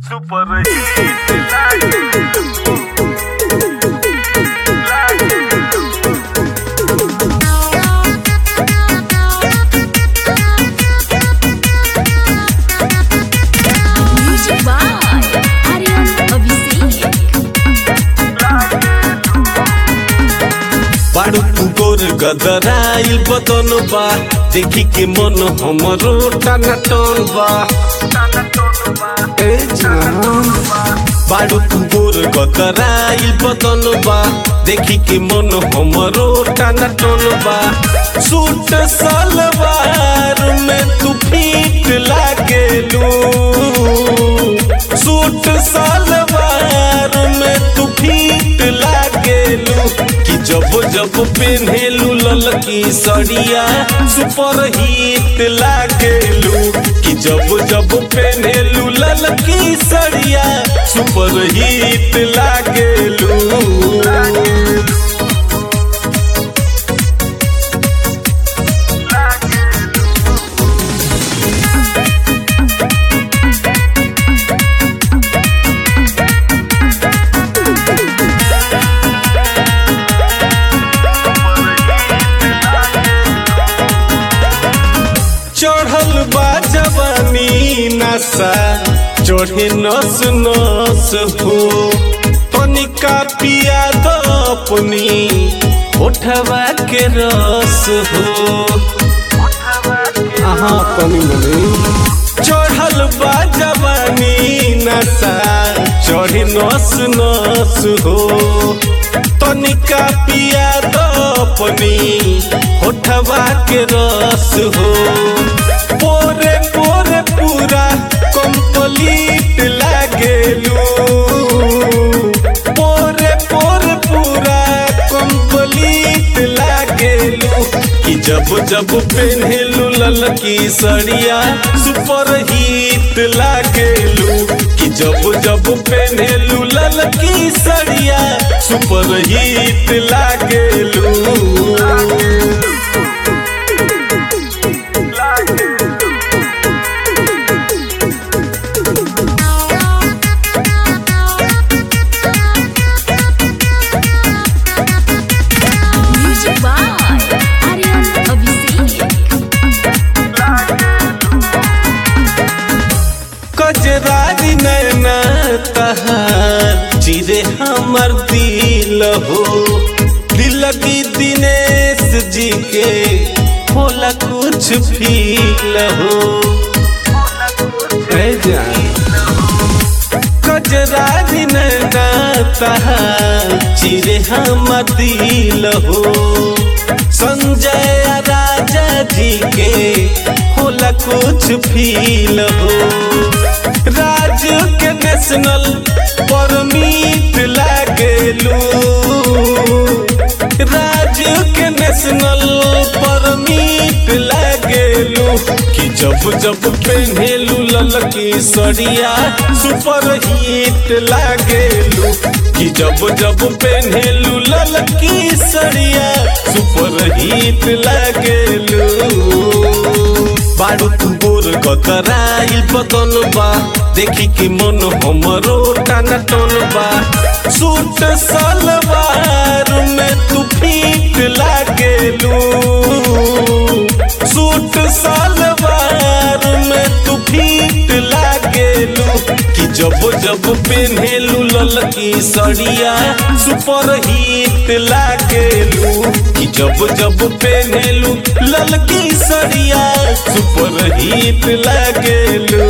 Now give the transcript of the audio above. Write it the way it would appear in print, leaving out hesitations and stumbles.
Super hit Music by Aryan Abhishek. बाड़ू तू गोर गदराइल बदन बा देखी के मन हमरो टाना टन बा बाड़ू तू गोर गदराइल बदन बा देखी के मन हमरो टाना टन बा सूट सलवार में तू फिट लागेलू सूट सलवार में तू फिट लागेलू कि जब जब पेन्हेलू ललकी सड़िया सुपर हिट लागेलू कि जब जब पेन्हेलू ललकी सड़िया सुपर हिट लागेलू। चढ़ल बा जवानी नशा चढ़े नस नस हो तनिका पिया दो अपनी उठवा के रस हो चढ़ल बा जवानी नशा चढ़े नस नस हो तनिका पिया दो अपनी उठवा के रस हो पोरे पोरे पूरा कंप्लीट लागेलू पोरे पोरे पूरा कंप्लीट लागेलू कि जब जब पेन्हेलू ललकी सड़िया सुपर हिट लागेलू कि जब जब पेन्हेलू ललकी सड़िया सुपर हिट लागेलू। Music by Aryan Abhishek. कजरारी नैना तहार चिरे हमर दिल हो दिल की दिनेश जी के होला कुछ फील हो कजरारी नैना तहार चिरे हमर दिल हो संजय राजा जी के होला कुछ फील हो राज के नेशनल परमिट लागेलू राज के नेशनल परमिट लागेलू कि जब जब पेन्हेलू ललकी सड़िया सुपर हिट लागेलू कि जब जब पेन्हेलू ललकी सड़िया सुपर हिट लागेलू। बाड़ू तू गोर गदराइल बदन बा देखी कि मन हमरो टाना टन बा सूट सलवार में तू फिट लागेलू सूट सलवार में तू फिट लागेलू कि जब जब पेन्हेलू ललकी सड़िया सुपर हिट लागेलू कि जब जब पेन्हेलू ललकी सड़िया सुपर हिट लागेलू।